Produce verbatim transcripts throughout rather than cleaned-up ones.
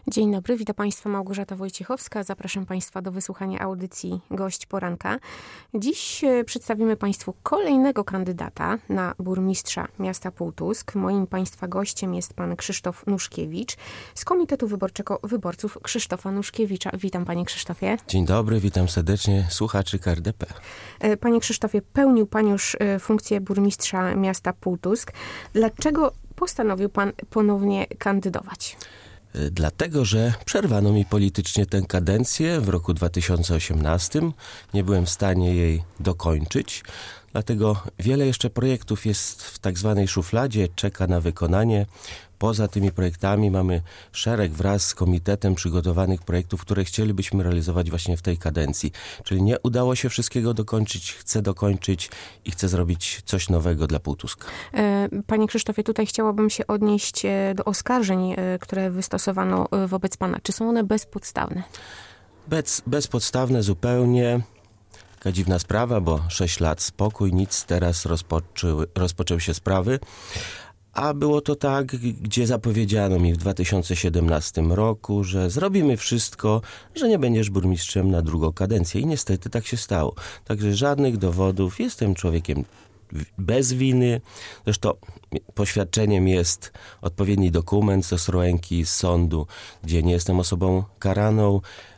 Dzień dobry, witam Państwa, Małgorzata Wojciechowska. Zapraszam Państwa do wysłuchania audycji Gość Poranka. Dziś przedstawimy Państwu kolejnego kandydata na burmistrza miasta Półtusk. Moim Państwa gościem jest pan Krzysztof Nuszkiewicz z Komitetu Wyborczego Wyborców Krzysztofa Nuszkiewicza. Witam Panie Krzysztofie. Dzień dobry, witam serdecznie słuchaczy K R D P. Panie Krzysztofie, pełnił Pan już funkcję burmistrza miasta Półtusk. Dlaczego postanowił Pan ponownie kandydować? Dlatego, że przerwano mi politycznie tę kadencję w roku dwa tysiące osiemnastym. Nie byłem w stanie jej dokończyć. Dlatego wiele jeszcze projektów jest w tak zwanej szufladzie, czeka na wykonanie. Poza tymi projektami mamy szereg wraz z komitetem przygotowanych projektów, które chcielibyśmy realizować właśnie w tej kadencji. Czyli nie udało się wszystkiego dokończyć, chcę dokończyć i chcę zrobić coś nowego dla Półtuska. Panie Krzysztofie, tutaj chciałabym się odnieść do oskarżeń, które wystosowano wobec Pana. Czy są one bezpodstawne? Bez, bezpodstawne zupełnie. Taka dziwna sprawa, bo sześć lat spokój, nic, teraz rozpoczęły, rozpoczęły się sprawy. A było to tak, gdzie zapowiedziano mi w dwa tysiące siedemnastym roku, że zrobimy wszystko, że nie będziesz burmistrzem na drugą kadencję. I niestety tak się stało. Także żadnych dowodów. Jestem człowiekiem bez winy. Zresztą poświadczeniem jest odpowiedni dokument z Ostrołęki, z sądu, gdzie nie jestem osobą karaną.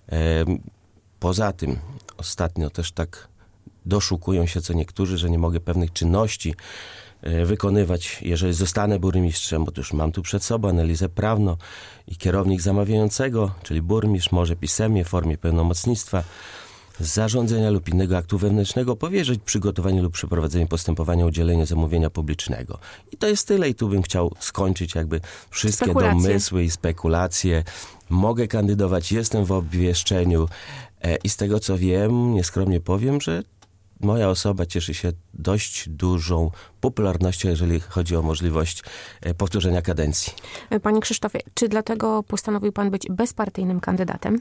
Poza tym ostatnio też tak doszukują się co niektórzy, że nie mogę pewnych czynności wykonywać, jeżeli zostanę burmistrzem, bo to już mam tu przed sobą analizę prawną i kierownik zamawiającego, czyli burmistrz może pisemnie w formie pełnomocnictwa z zarządzenia lub innego aktu wewnętrznego powierzyć przygotowanie lub przeprowadzenie postępowania o udzielenie zamówienia publicznego. I to jest tyle i tu bym chciał skończyć jakby wszystkie Spekulacje. domysły i spekulacje. Mogę kandydować, jestem w obwieszczeniu e, i z tego co wiem, nieskromnie powiem, że moja osoba cieszy się dość dużą popularnością, jeżeli chodzi o możliwość powtórzenia kadencji. Panie Krzysztofie, czy dlatego postanowił Pan być bezpartyjnym kandydatem?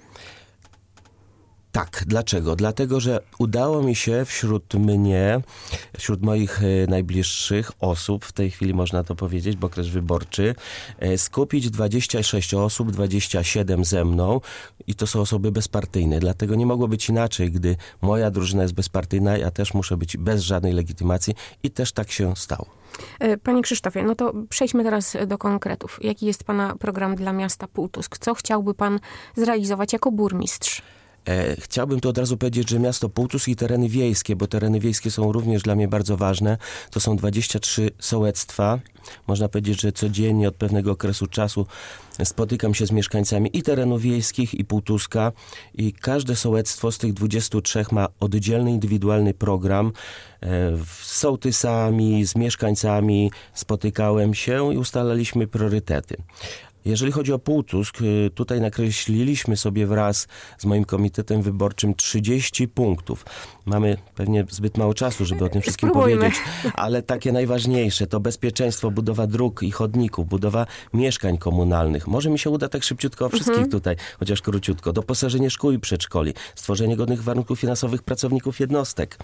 Tak. Dlaczego? Dlatego, że udało mi się wśród mnie, wśród moich najbliższych osób, w tej chwili można to powiedzieć, bo okres wyborczy, skupić dwadzieścia sześć osób, dwadzieścia siedem ze mną i to są osoby bezpartyjne. Dlatego nie mogło być inaczej, gdy moja drużyna jest bezpartyjna, ja też muszę być bez żadnej legitymacji i też tak się stało. Panie Krzysztofie, no to przejdźmy teraz do konkretów. Jaki jest Pana program dla miasta Półtusk? Co chciałby Pan zrealizować jako burmistrz? E, chciałbym tu od razu powiedzieć, że miasto Półtusk i tereny wiejskie, bo tereny wiejskie są również dla mnie bardzo ważne. To są dwadzieścia trzy sołectwa. Można powiedzieć, że codziennie od pewnego okresu czasu spotykam się z mieszkańcami i terenów wiejskich, i Półtuska. I każde sołectwo z tych dwudziestu trzech ma oddzielny, indywidualny program. E, z sołtysami, z mieszkańcami spotykałem się i ustalaliśmy priorytety. Jeżeli chodzi o Półtusk, tutaj nakreśliliśmy sobie wraz z moim komitetem wyborczym trzydzieści punktów. Mamy pewnie zbyt mało czasu, żeby o tym wszystkim Spróbujmy. powiedzieć, ale takie najważniejsze to bezpieczeństwo, budowa dróg i chodników, budowa mieszkań komunalnych. Może mi się uda tak szybciutko o wszystkich mhm. tutaj, chociaż króciutko. Doposażenie szkół i przedszkoli, stworzenie godnych warunków finansowych pracowników jednostek.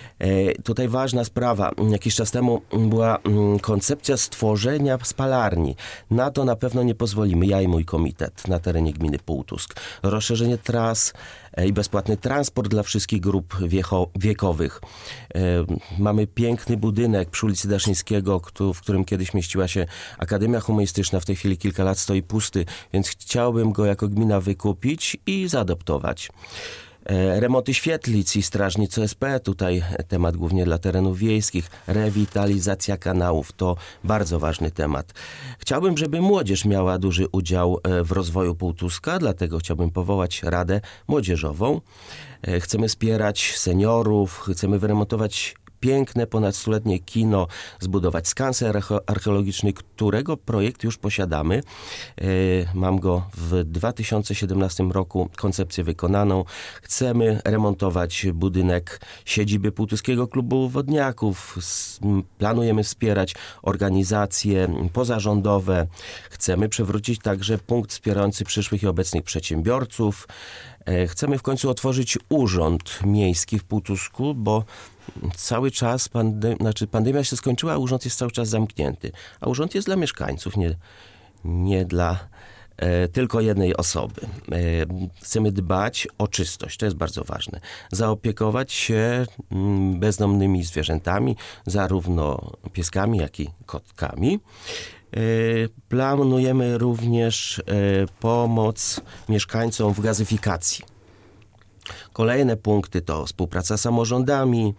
E, tutaj ważna sprawa. Jakiś czas temu była mm, koncepcja stworzenia spalarni. Na to na pewno nie pozwolimy, ja i mój komitet na terenie gminy Półtusk. Rozszerzenie tras e, i bezpłatny transport dla wszystkich grup wiecho- wiekowych. E, mamy piękny budynek przy ulicy Daszyńskiego, kto, w którym kiedyś mieściła się Akademia Humanistyczna. W tej chwili kilka lat stoi pusty, więc chciałbym go jako gmina wykupić i zaadoptować. Remonty świetlic i strażnicy S P, tutaj temat głównie dla terenów wiejskich, rewitalizacja kanałów, to bardzo ważny temat. Chciałbym, żeby młodzież miała duży udział w rozwoju Półtuska, dlatego chciałbym powołać Radę Młodzieżową. Chcemy wspierać seniorów, chcemy wyremontować piękne, ponad stuletnie kino, zbudować skansen archeologiczny, którego projekt już posiadamy. Mam go w dwa tysiące siedemnastym roku, koncepcję wykonaną. Chcemy remontować budynek siedziby Półtuskiego Klubu Wodniaków. Planujemy wspierać organizacje pozarządowe. Chcemy przywrócić także punkt wspierający przyszłych i obecnych przedsiębiorców. Chcemy w końcu otworzyć urząd miejski w Półtusku, bo cały czas pandem- znaczy pandemia się skończyła, a urząd jest cały czas zamknięty. A urząd jest dla mieszkańców, nie, nie dla e, tylko jednej osoby. E, chcemy dbać o czystość, to jest bardzo ważne. Zaopiekować się mm, bezdomnymi zwierzętami, zarówno pieskami, jak i kotkami. Planujemy również pomoc mieszkańcom w gazyfikacji. Kolejne punkty to współpraca z samorządami,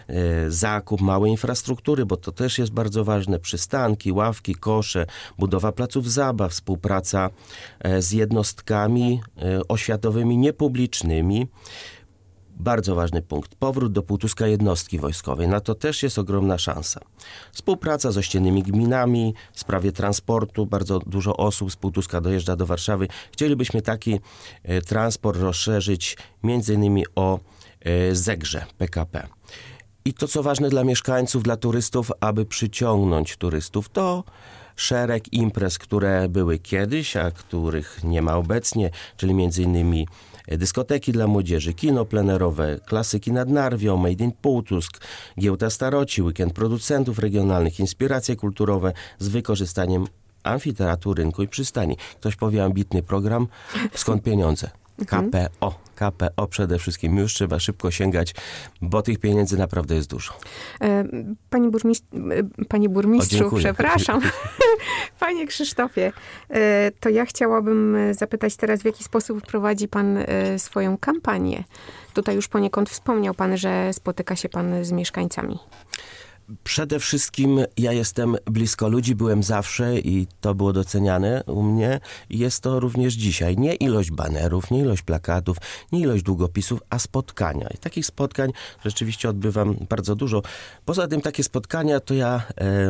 zakup małej infrastruktury, bo to też jest bardzo ważne, przystanki, ławki, kosze, budowa placów zabaw, współpraca z jednostkami oświatowymi niepublicznymi. Bardzo ważny punkt. Powrót do Półtuska jednostki wojskowej. Na to też jest ogromna szansa. Współpraca z ościennymi gminami w sprawie transportu. Bardzo dużo osób z Półtuska dojeżdża do Warszawy. Chcielibyśmy taki e, transport rozszerzyć między innymi o e, Zegrze P K P. I to, co ważne dla mieszkańców, dla turystów, aby przyciągnąć turystów, to szereg imprez, które były kiedyś, a których nie ma obecnie, czyli między innymi dyskoteki dla młodzieży, kino plenerowe, klasyki nad Narwią, Made in Półtusk, giełda staroci, weekend producentów regionalnych, inspiracje kulturowe z wykorzystaniem amfiteatru, rynku i przystani. Ktoś powie ambitny program, skąd pieniądze? K P O. K P O przede wszystkim. Już trzeba szybko sięgać, bo tych pieniędzy naprawdę jest dużo. Panie, burmistrz, panie burmistrzu, o, przepraszam. Panie Krzysztofie, to ja chciałabym zapytać teraz, w jaki sposób prowadzi pan swoją kampanię. Tutaj już poniekąd wspomniał pan, że spotyka się pan z mieszkańcami. Przede wszystkim ja jestem blisko ludzi, byłem zawsze i to było doceniane u mnie. Jest to również dzisiaj. Nie ilość banerów, nie ilość plakatów, nie ilość długopisów, a spotkania. I takich spotkań rzeczywiście odbywam bardzo dużo. Poza tym takie spotkania to ja... E,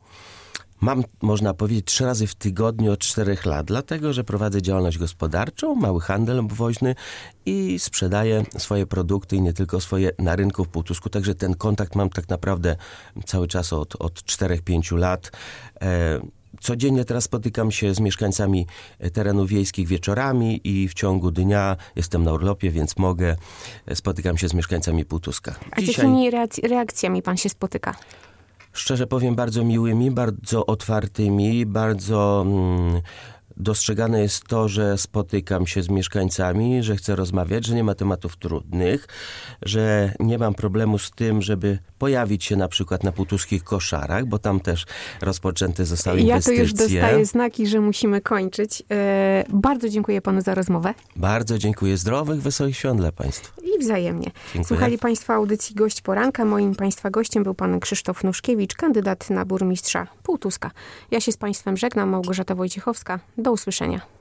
Mam, można powiedzieć, trzy razy w tygodniu od czterech lat, dlatego, że prowadzę działalność gospodarczą, mały handel obwoźny i sprzedaję swoje produkty i nie tylko swoje na rynku w Półtusku. Także ten kontakt mam tak naprawdę cały czas od, od czterech pięciu lat. E, Codziennie teraz spotykam się z mieszkańcami terenów wiejskich wieczorami i w ciągu dnia jestem na urlopie, więc mogę. Spotykam się z mieszkańcami Półtuska. A z jakimi reakc- reakcjami pan się spotyka? Szczerze powiem, bardzo miłymi, bardzo otwartymi, bardzo mm, dostrzegane jest to, że spotykam się z mieszkańcami, że chcę rozmawiać, że nie ma tematów trudnych, że nie mam problemu z tym, żeby pojawić się na przykład na półtuskich koszarach, bo tam też rozpoczęte zostały ja inwestycje. Ja to już dostaję znaki, że musimy kończyć. E, bardzo dziękuję panu za rozmowę. Bardzo dziękuję. Zdrowych, wesołych świąt dla państwa. I wzajemnie. Dziękuję. Słuchali państwo audycji Gość Poranka. Moim państwa gościem był pan Krzysztof Nuszkiewicz, kandydat na burmistrza Półtuska. Ja się z państwem żegnam, Małgorzata Wojciechowska. Do usłyszenia.